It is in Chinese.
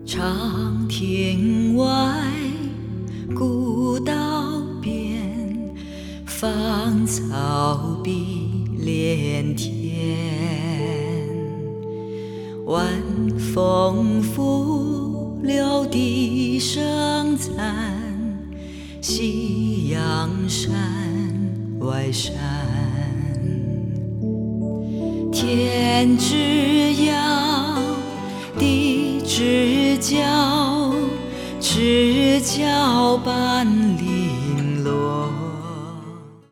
长亭外，古道边，芳草碧连天。晚风拂柳笛声残，夕阳山外山。天之遥，地之角，知交半厘